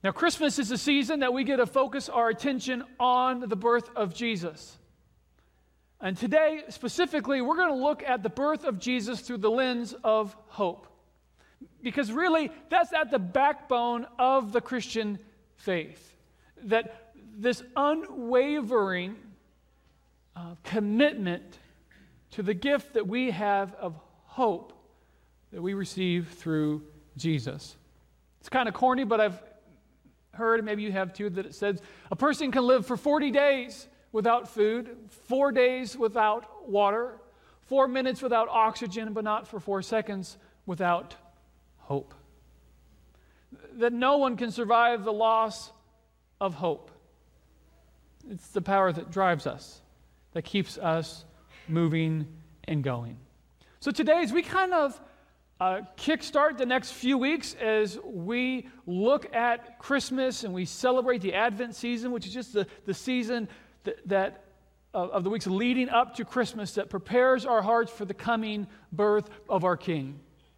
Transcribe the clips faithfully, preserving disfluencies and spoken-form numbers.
Now, Christmas is a season that we get to focus our attention on the birth of Jesus. And today, specifically, we're going to look at the birth of Jesus through the lens of hope. Because really, that's at the backbone of the Christian faith. That this unwavering uh, commitment to the gift that we have of hope that we receive through Jesus. It's kind of corny, but I've heard, maybe you have too, that it says a person can live for forty days without food, four days without water, four minutes without oxygen, but not for four seconds without hope. That no one can survive the loss of hope. It's the power that drives us, that keeps us moving and going. So today, as we kind of uh, kickstart the next few weeks, as we look at Christmas and we celebrate the Advent season, which is just the, the season that, that uh, of the weeks leading up to Christmas that prepares our hearts for the coming birth of our King.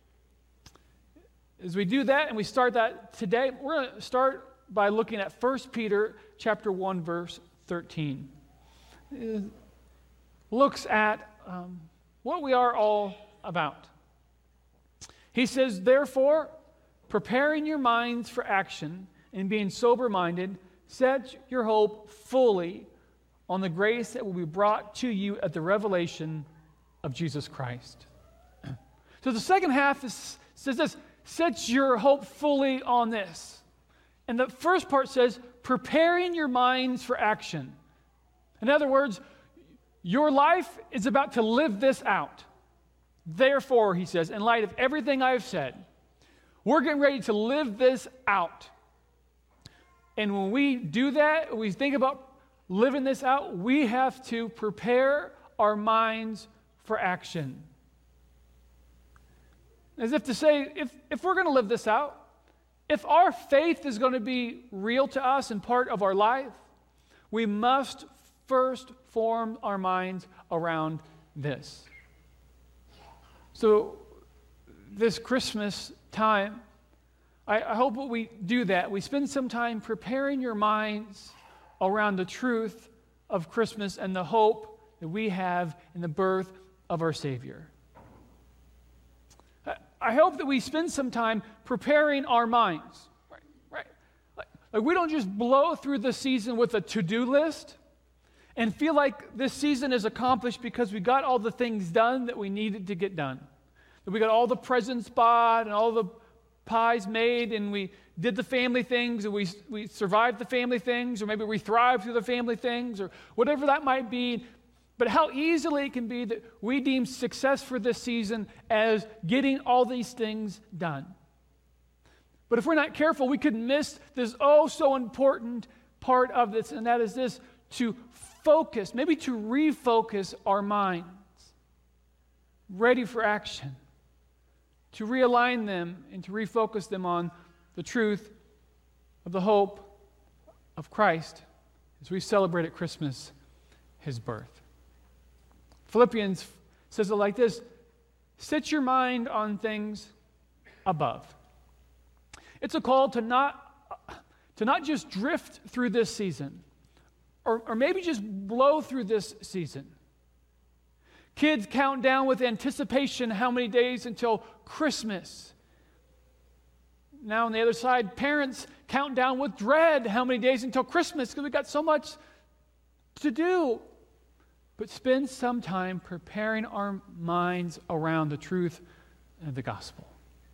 As we do that and we start that today, we're going to start by looking at First Peter chapter one, verse thirteen. It looks at um, what we are all about. He says, therefore, preparing your minds for action and being sober-minded, set your hope fully on the grace that will be brought to you at the revelation of Jesus Christ. So the second half is, says this, set your hope fully on this. And the first part says, preparing your minds for action. In other words, your life is about to live this out. Therefore, he says, in light of everything I've said, we're getting ready to live this out. And when we do that, we think about living this out, we have to prepare our minds for action. As if to say, if, if we're going to live this out, if our faith is going to be real to us and part of our life, we must first form our minds around this. So this Christmas time, I, I hope that we do that. We spend some time preparing your minds around the truth of Christmas and the hope that we have in the birth of our Savior. I, I hope that we spend some time preparing our minds. Right, right. Like, like we don't just blow through the season with a to-do list and feel like this season is accomplished because we got all the things done that we needed to get done. That we got all the presents bought and all the pies made and we did the family things and we, we survived the family things, or maybe we thrived through the family things, or whatever that might be. But how easily it can be that we deem success for this season as getting all these things done. But if we're not careful, we could miss this oh so important part of this, and that is this, to focus, maybe to refocus our minds, ready for action, to realign them and to refocus them on the truth of the hope of Christ as we celebrate at Christmas his birth. Philippians says it like this, set your mind on things above. It's a call to not, to not just drift through this season, or, or maybe just blow through this season. Kids count down with anticipation how many days until Christmas. Now on the other side, parents count down with dread how many days until Christmas because we've got so much to do. But spend some time preparing our minds around the truth of the gospel.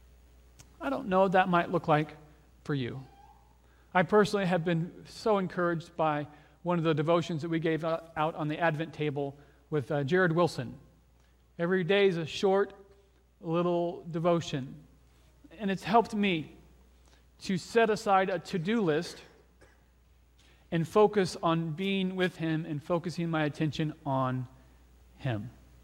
I don't know what that might look like for you. I personally have been so encouraged by one of the devotions that we gave out on the Advent table with uh, Jared Wilson. Every day is a short little devotion. And it's helped me to set aside a to-do list and focus on being with him and focusing my attention on him.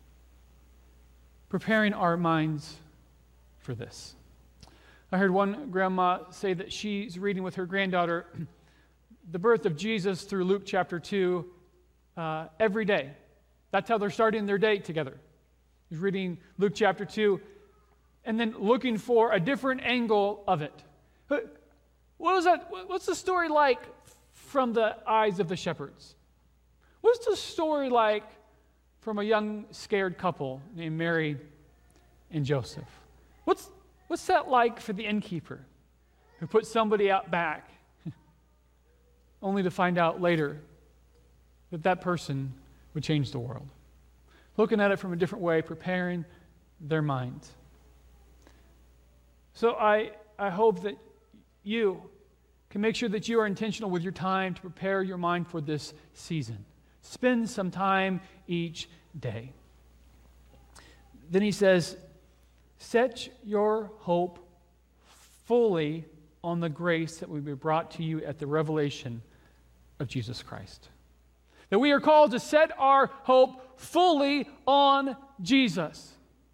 Preparing our minds for this. I heard one grandma say that she's reading with her granddaughter the birth of Jesus through Luke chapter two uh, every day. That's how they're starting their day together. He's reading Luke chapter two and then looking for a different angle of it. But what was that? What's the story like from the eyes of the shepherds? What's the story like from a young, scared couple named Mary and Joseph? What's, what's that like for the innkeeper who put somebody out back only to find out later that that person would change the world? Looking at it from a different way, preparing their minds. So I, I hope that you can make sure that you are intentional with your time to prepare your mind for this season. Spend some time each day. Then he says, set your hope fully on the grace that will be brought to you at the revelation of Jesus Christ. That we are called to set our hope fully on Jesus.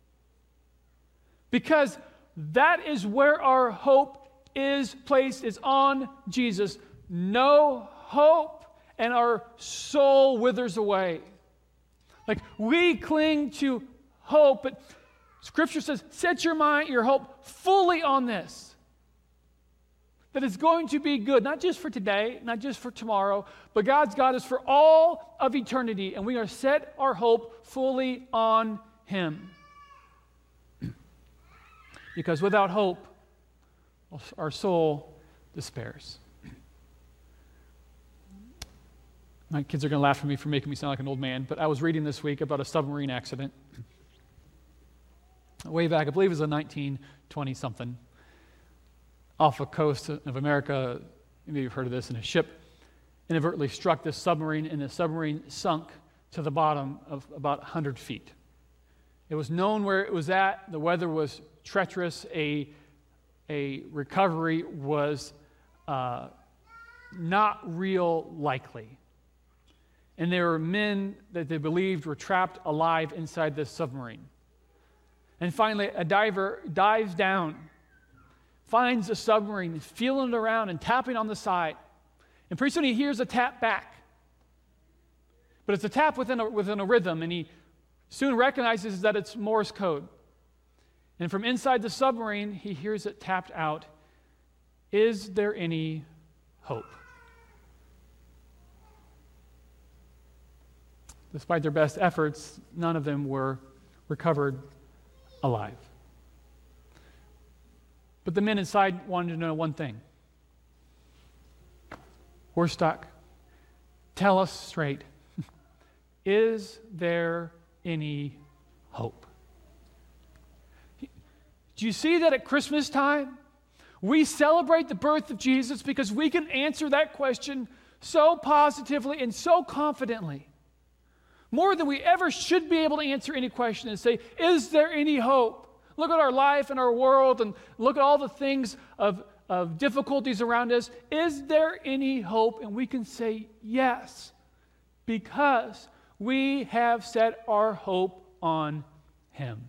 Because that is where our hope is placed, is on Jesus. No hope, and our soul withers away. Like, we cling to hope, but Scripture says, set your mind, your hope fully on this. That it's going to be good, not just for today, not just for tomorrow, but God's got us for all of eternity, and we are set our hope fully on Him. Because without hope, our soul despairs. My kids are going to laugh at me for making me sound like an old man, but I was reading this week about a submarine accident. Way back, I believe it was in nineteen twenty-something, off the coast of America. Maybe you've heard of this, and a ship inadvertently struck this submarine, and the submarine sunk to the bottom of about one hundred feet. It was known where it was at. The weather was treacherous. A, a recovery was uh, not real likely. And there were men that they believed were trapped alive inside this submarine. And finally, a diver dives down, finds the submarine, feeling it around and tapping on the side. And pretty soon he hears a tap back. But it's a tap within a, within a rhythm, and he soon recognizes that it's Morse code. And from inside the submarine, he hears it tapped out, "Is there any hope?" Despite their best efforts, none of them were recovered alive. But the men inside wanted to know one thing. "We're stuck. Tell us straight. Is there any hope?" Do you see that at Christmas time? We celebrate the birth of Jesus because we can answer that question so positively and so confidently. More than we ever should be able to answer any question and say, is there any hope? Look at our life and our world and look at all the things of, of difficulties around us. Is there any hope? And we can say yes, because we have set our hope on Him.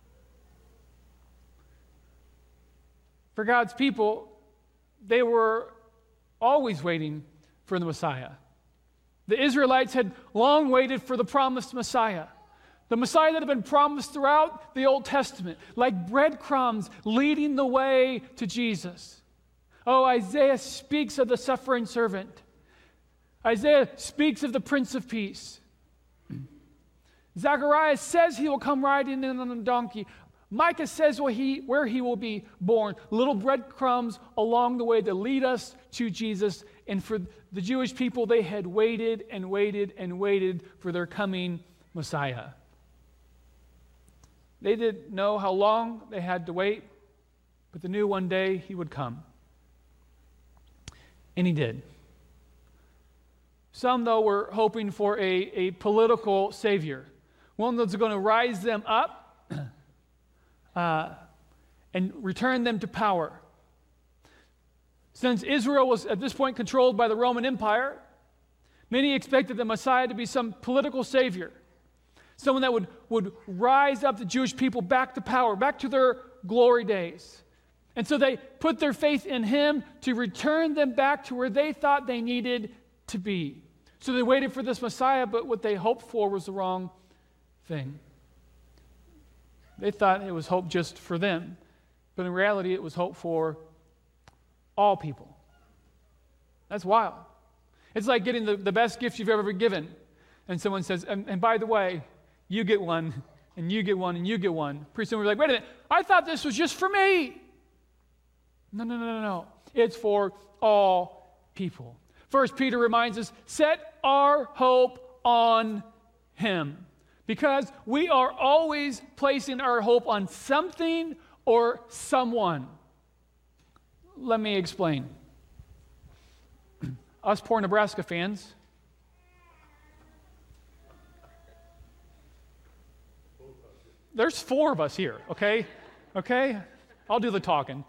For God's people, they were always waiting for the Messiah. The Israelites had long waited for the promised Messiah. The Messiah that had been promised throughout the Old Testament, like breadcrumbs leading the way to Jesus. Oh, Isaiah speaks of the suffering servant. Isaiah speaks of the Prince of Peace. Zechariah says he will come riding in on a donkey. Micah says where he, where he will be born. Little breadcrumbs along the way to lead us to Jesus. And for the Jewish people, they had waited and waited and waited for their coming Messiah. They didn't know how long they had to wait, but they knew one day He would come. And He did. Some, though, were hoping for a, a political savior, one that's going to rise them up uh, and return them to power. Since Israel was at this point controlled by the Roman Empire, many expected the Messiah to be some political savior, someone that would, would rise up the Jewish people back to power, back to their glory days. And so they put their faith in Him to return them back to where they thought they needed to be. So they waited for this Messiah, but what they hoped for was the wrong thing. They thought it was hope just for them, but in reality it was hope for all people. That's wild. It's like getting the, the best gift you've ever given. And someone says, and, and by the way, you get one, and you get one, and you get one. Pretty soon we're like, wait a minute, I thought this was just for me. No, no, no, no, no. It's for all people. First Peter reminds us, set our hope on him. Because we are always placing our hope on something or someone. Let me explain. Us poor Nebraska fans, there's four of us here, okay? Okay? I'll do the talking.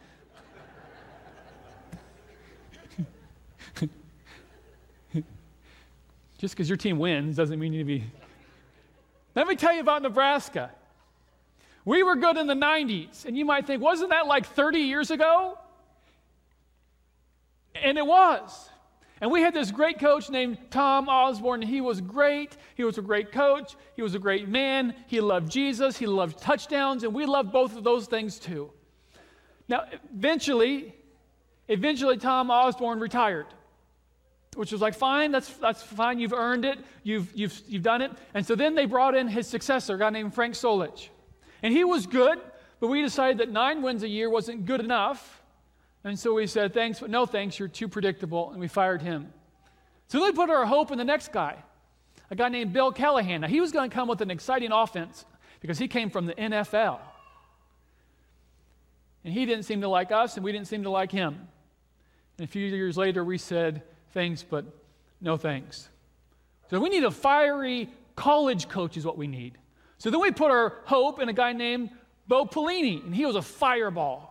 Just because your team wins doesn't mean you need to be. Let me tell you about Nebraska. We were good in the nineties, and you might think, wasn't that like thirty years ago? And it was. And we had this great coach named Tom Osborne. He was great. He was a great coach. He was a great man. He loved Jesus. He loved touchdowns, and we loved both of those things too. Now, eventually, eventually Tom Osborne retired, which was like, fine, that's that's fine. You've earned it. You've you've you've done it. And so then they brought in his successor, a guy named Frank Solich, and he was good, but we decided that nine wins a year wasn't good enough. And so we said, thanks, but no thanks, you're too predictable, and we fired him. So then we put our hope in the next guy, a guy named Bill Callahan. Now, he was going to come with an exciting offense because he came from the N F L. And he didn't seem to like us, and we didn't seem to like him. And a few years later, we said, thanks, but no thanks. So we need a fiery college coach is what we need. So then we put our hope in a guy named Bo Pelini, and he was a fireball.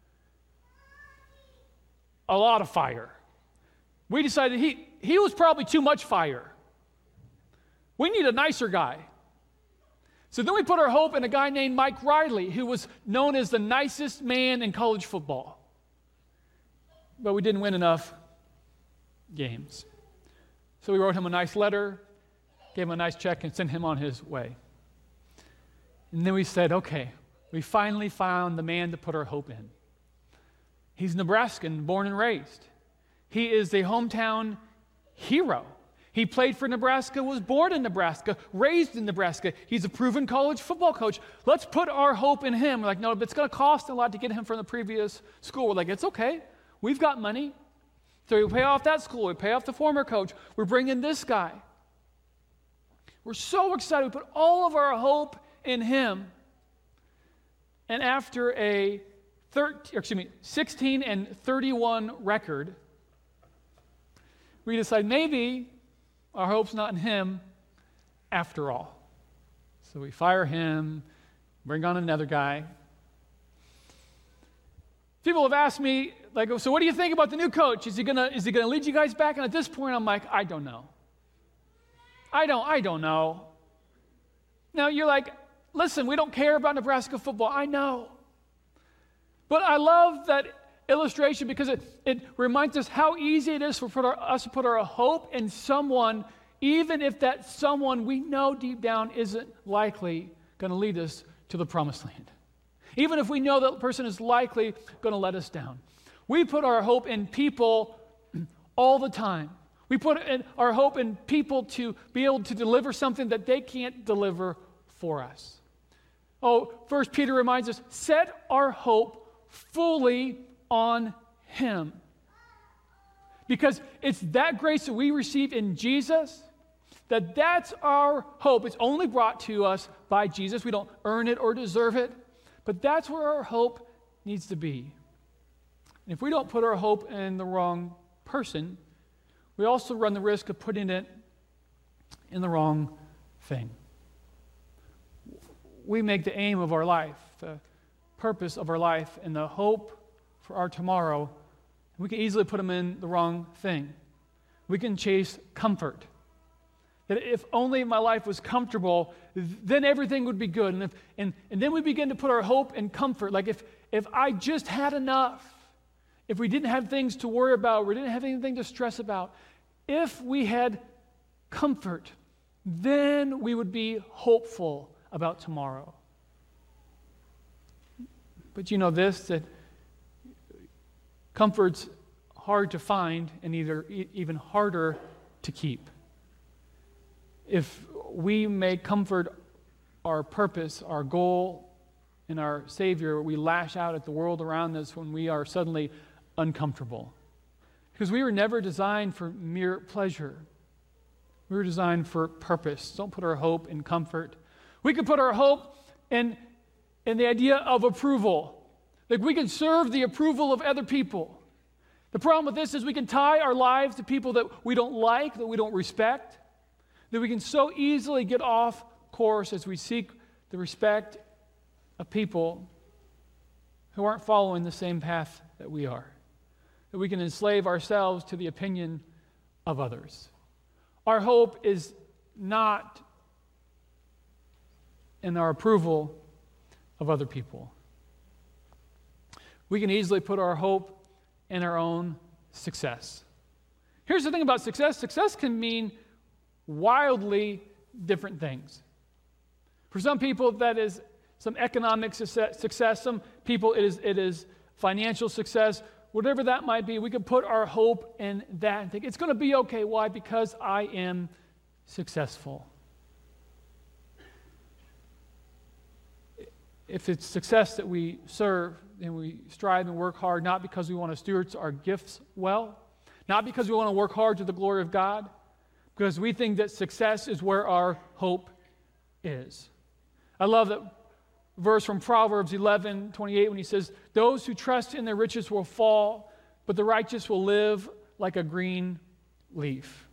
A lot of fire. We decided he, he was probably too much fire. We need a nicer guy. So then we put our hope in a guy named Mike Riley, who was known as the nicest man in college football. But we didn't win enough games. So we wrote him a nice letter, gave him a nice check, and sent him on his way. And then we said, okay, we finally found the man to put our hope in. He's Nebraskan, born and raised. He is the hometown hero. He played for Nebraska, was born in Nebraska, raised in Nebraska. He's a proven college football coach. Let's put our hope in him. We're like, no, but it's going to cost a lot to get him from the previous school. We're like, it's okay. We've got money. So we pay off that school. We pay off the former coach. We're bringing this guy. We're so excited. We put all of our hope in him. And after a thirteen, excuse me, sixteen and thirty-one record, we decide maybe our hope's not in him after all. So we fire him, bring on another guy. People have asked me, like, so what do you think about the new coach? Is he gonna is he gonna lead you guys back? And at this point, I'm like, I don't know. I don't, I don't know. Now you're like, listen, we don't care about Nebraska football. I know. But I love that illustration because it, it reminds us how easy it is for put our, us to put our hope in someone, even if that someone we know deep down isn't likely going to lead us to the promised land. Even if we know that person is likely going to let us down. We put our hope in people all the time. We put in our hope in people to be able to deliver something that they can't deliver for us. Oh, First Peter reminds us, set our hope fully on him. Because it's that grace that we receive in Jesus, that that's our hope. It's only brought to us by Jesus. We don't earn it or deserve it, but that's where our hope needs to be. And if we don't put our hope in the wrong person, we also run the risk of putting it in the wrong thing. We make the aim of our life, the purpose of our life, and the hope for our tomorrow. We can easily put them in the wrong thing. We can chase comfort. That if only my life was comfortable, then everything would be good. And, if, and, and then we begin to put our hope in comfort. Like if, if I just had enough, if we didn't have things to worry about, we didn't have anything to stress about, if we had comfort, then we would be hopeful about tomorrow. But you know this, that comfort's hard to find and either e- even harder to keep. If we make comfort our purpose, our goal, and our Savior, we lash out at the world around us when we are suddenly uncomfortable. Because we were never designed for mere pleasure. We were designed for purpose. Don't put our hope in comfort. We can put our hope in, in the idea of approval. Like we can serve the approval of other people. The problem with this is we can tie our lives to people that we don't like, that we don't respect, that we can so easily get off course as we seek the respect of people who aren't following the same path that we are. That we can enslave ourselves to the opinion of others. Our hope is not in our approval of other people. We can easily put our hope in our own success. Here's the thing about success. Success can mean wildly different things. For some people, that is some economic success. Some people, it is, it is financial success. Whatever that might be, we can put our hope in that and think, it's going to be okay. Why? Because I am successful. If it's success that we serve, then we strive and work hard, not because we want to steward our gifts well, not because we want to work hard to the glory of God, because we think that success is where our hope is. I love that verse from Proverbs eleven twenty-eight when he says, those who trust in their riches will fall, but the righteous will live like a green leaf.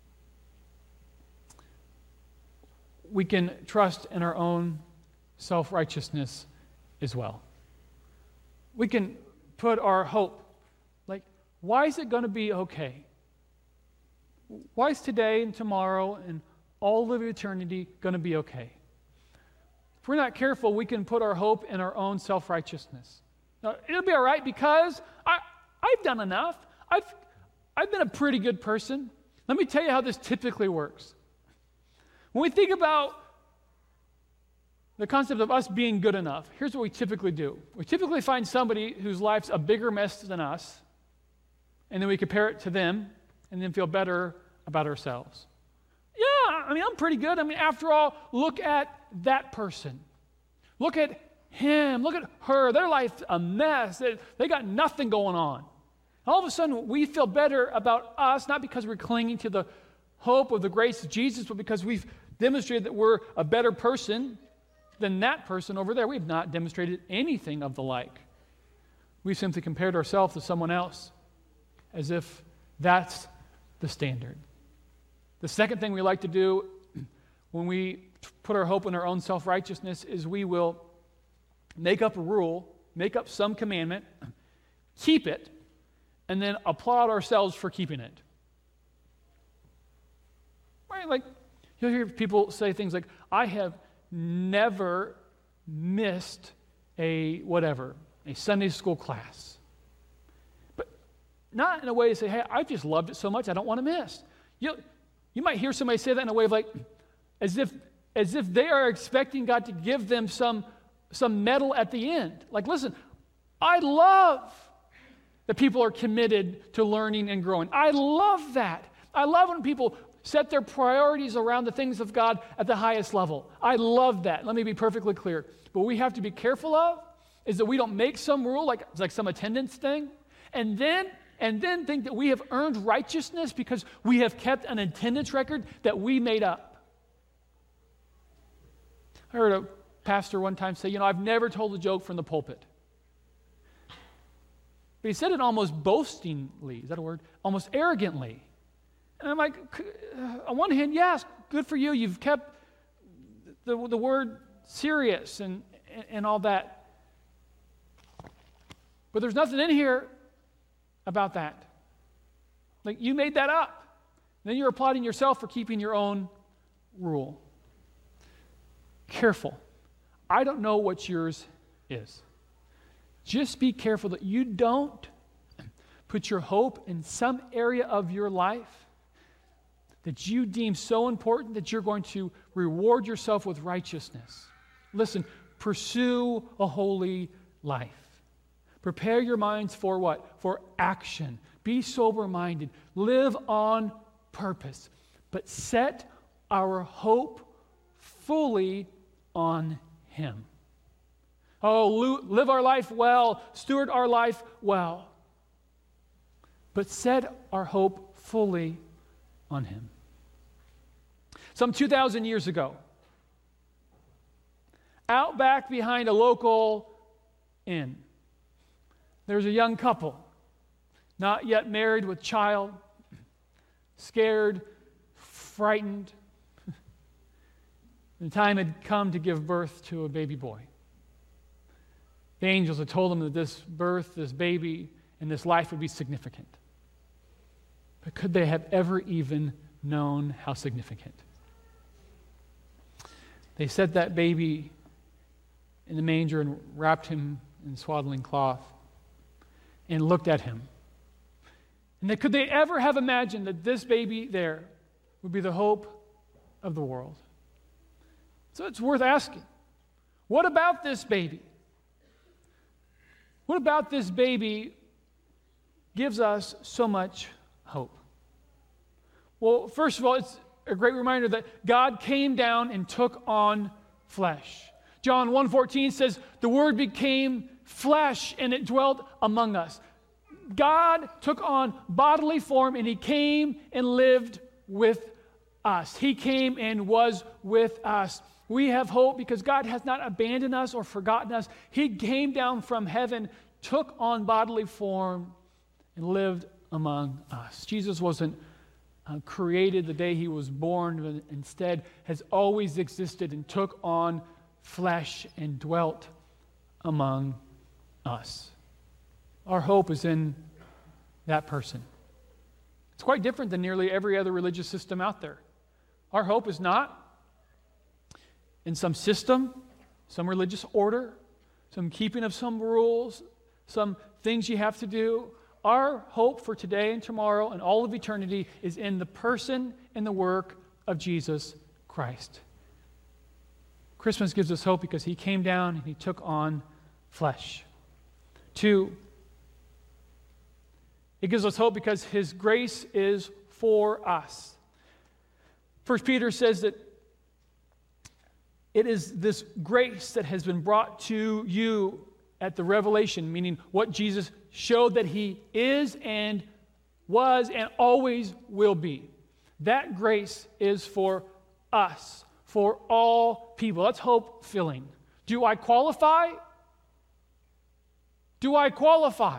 We can trust in our own self-righteousness as well. We can put our hope, like, why is it going to be okay? Why is today and tomorrow and all of eternity going to be okay? If we're not careful, we can put our hope in our own self-righteousness. Now, it'll be all right because I, I've done enough. I've, I've been a pretty good person. Let me tell you how this typically works. When we think about the concept of us being good enough, here's what we typically do. We typically find somebody whose life's a bigger mess than us, and then we compare it to them, and then feel better about ourselves. Yeah, I mean, I'm pretty good. I mean, after all, look at that person. Look at him. Look at her. Their life's a mess. They, they got nothing going on. All of a sudden, we feel better about us, not because we're clinging to the hope of the grace of Jesus, but because we've demonstrated that we're a better person than that person over there. We've not demonstrated anything of the like. We've simply compared ourselves to someone else as if that's the standard. The second thing we like to do when we put our hope in our own self-righteousness is we will make up a rule, make up some commandment, keep it, and then applaud ourselves for keeping it. Right? Like, you'll hear people say things like, I have never missed a whatever, a Sunday school class. But not in a way to say, hey, I've just loved it so much I don't want to miss. You, you might hear somebody say that in a way of like, as if as if they are expecting God to give them some, some medal at the end. Like, listen, I love that people are committed to learning and growing. I love that. I love when people set their priorities around the things of God at the highest level. I love that. Let me be perfectly clear. But what we have to be careful of is that we don't make some rule, like, like some attendance thing, and then and then think that we have earned righteousness because we have kept an attendance record that we made up. I heard a pastor one time say, you know, I've never told a joke from the pulpit. But he said it almost boastingly. Is that a word? Almost arrogantly. And I'm like, on one hand, yes, good for you. You've kept the, the word serious and, and all that. But there's nothing in here about that. Like, you made that up. Then you're applauding yourself for keeping your own rule. Careful. I don't know what yours is. Just be careful that you don't put your hope in some area of your life that you deem so important that you're going to reward yourself with righteousness. Listen, pursue a holy life. Prepare your minds for what? For action. Be sober-minded. Live on purpose. But set our hope fully on Him. Oh, live our life well. Steward our life well. But set our hope fully on Him. Some two thousand years ago, out back behind a local inn, there's a young couple, not yet married with child, scared, frightened. The time had come to give birth to a baby boy. The angels had told them that this birth, this baby, and this life would be significant. But could they have ever even known how significant? They set that baby in the manger and wrapped him in swaddling cloth and looked at him. And they, could they ever have imagined that this baby there would be the hope of the world? So it's worth asking, what about this baby? What about this baby gives us so much hope? Well, first of all, it's a great reminder that God came down and took on flesh. John one fourteen says, the Word became flesh and it dwelt among us. God took on bodily form and He came and lived with us. He came and was with us. We have hope because God has not abandoned us or forgotten us. He came down from heaven, took on bodily form, and lived among us. Jesus wasn't uh, created the day He was born, but instead has always existed and took on flesh and dwelt among us. Our hope is in that person. It's quite different than nearly every other religious system out there. Our hope is not in some system, some religious order, some keeping of some rules, some things you have to do. Our hope for today and tomorrow and all of eternity is in the person and the work of Jesus Christ. Christmas gives us hope because He came down and He took on flesh. Two, it gives us hope because His grace is for us. First Peter says that it is this grace that has been brought to you at the revelation, meaning what Jesus showed that He is and was and always will be. That grace is for us, for all people. That's hope-filling. Do I qualify? Do I qualify?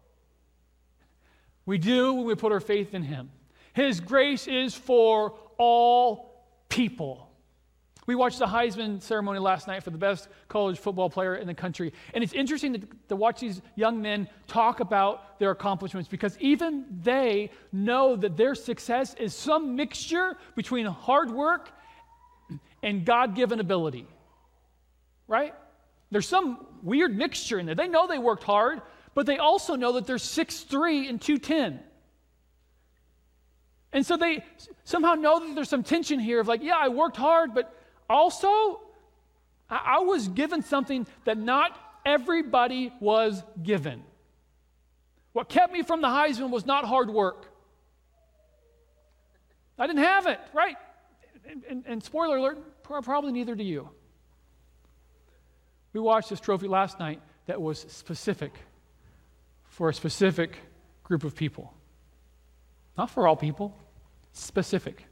We do when we put our faith in Him. His grace is for all people. We watched the Heisman ceremony last night for the best college football player in the country. And it's interesting to, to watch these young men talk about their accomplishments because even they know that their success is some mixture between hard work and God-given ability. Right? There's some weird mixture in there. They know they worked hard, but they also know that they're six three and two ten. And so they somehow know that there's some tension here of like, yeah, I worked hard, but also, I was given something that not everybody was given. What kept me from the Heisman was not hard work. I didn't have it, right? And, and, and spoiler alert, probably neither do you. We watched this trophy last night that was specific for a specific group of people. Not for all people, specific.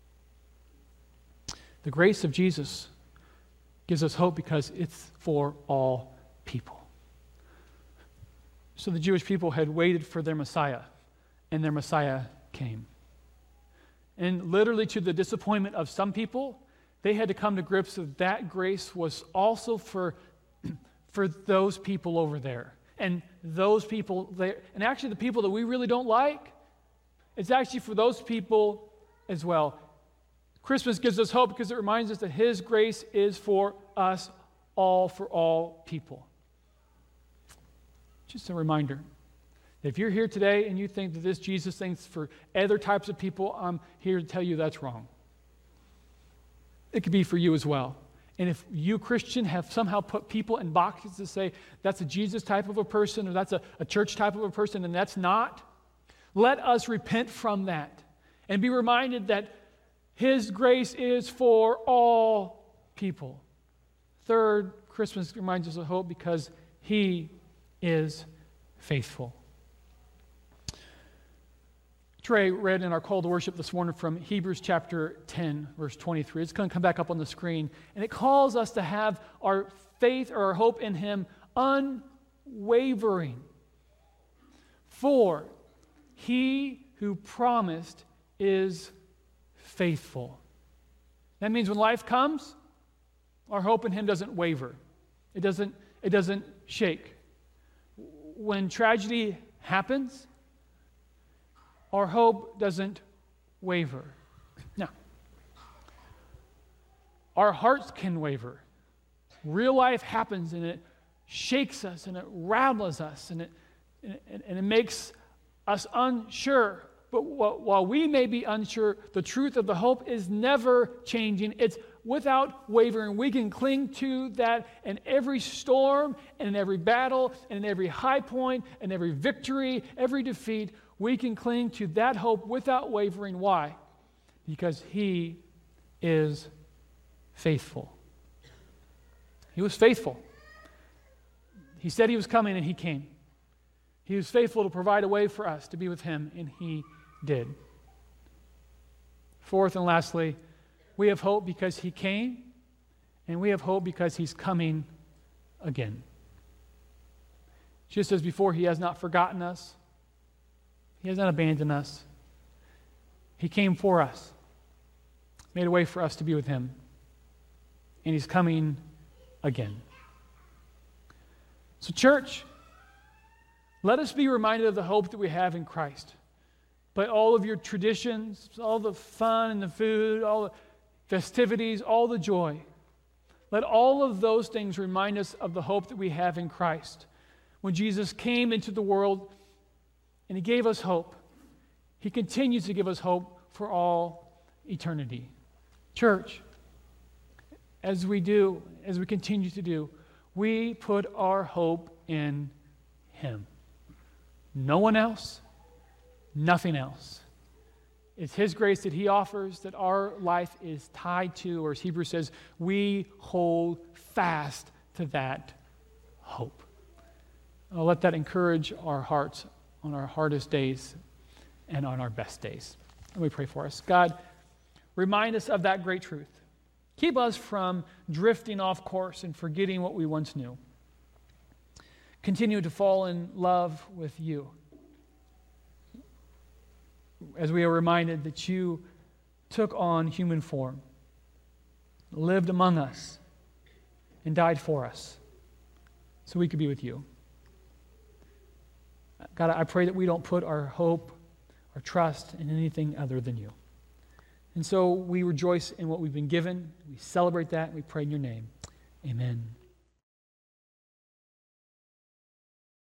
The grace of Jesus gives us hope because it's for all people. So the Jewish people had waited for their Messiah, and their Messiah came. And literally to the disappointment of some people, they had to come to grips with that grace was also for, for those people over there. And those people there, and actually the people that we really don't like, it's actually for those people as well. Christmas gives us hope because it reminds us that His grace is for us all, for all people. Just a reminder. If you're here today and you think that this Jesus thing's for other types of people, I'm here to tell you that's wrong. It could be for you as well. And if you, Christian, have somehow put people in boxes to say that's a Jesus type of a person or that's a, a church type of a person, and that's not, let us repent from that and be reminded that His grace is for all people. Third, Christmas reminds us of hope because He is faithful. Trey read in our call to worship this morning from Hebrews chapter ten, verse twenty-three. It's going to come back up on the screen. And it calls us to have our faith or our hope in Him unwavering. For He who promised is faithful. That means when life comes, our hope in Him doesn't waver. It doesn't, it doesn't shake. When tragedy happens, our hope doesn't waver. Now, our hearts can waver. Real life happens and it shakes us and it rattles us and it, and it, and it makes us unsure. But while we may be unsure, the truth of the hope is never changing. It's without wavering. We can cling to that in every storm and in every battle and in every high point and every victory, every defeat. We can cling to that hope without wavering. Why? Because He is faithful. He was faithful. He said He was coming and He came. He was faithful to provide a way for us to be with Him, and He did. Fourth and lastly, we have hope because He came, and we have hope because He's coming again. Just as before, He has not forgotten us. He has not abandoned us. He came for us, made a way for us to be with Him, and He's coming again. So, church, let us be reminded of the hope that we have in Christ. By all of your traditions, all the fun and the food, all the festivities, all the joy. Let all of those things remind us of the hope that we have in Christ. When Jesus came into the world and He gave us hope, He continues to give us hope for all eternity. Church, as we do, as we continue to do, we put our hope in Him. No one else, nothing else. It's His grace that He offers that our life is tied to, or as Hebrews says, we hold fast to that hope. I'll let that encourage our hearts on our hardest days and on our best days. Let me pray for us. God, remind us of that great truth. Keep us from drifting off course and forgetting what we once knew. Continue to fall in love with You, as we are reminded that You took on human form, lived among us, and died for us so we could be with You. God, I pray that we don't put our hope, our trust in anything other than You. And so we rejoice in what we've been given. We celebrate that. And we pray in Your name. Amen.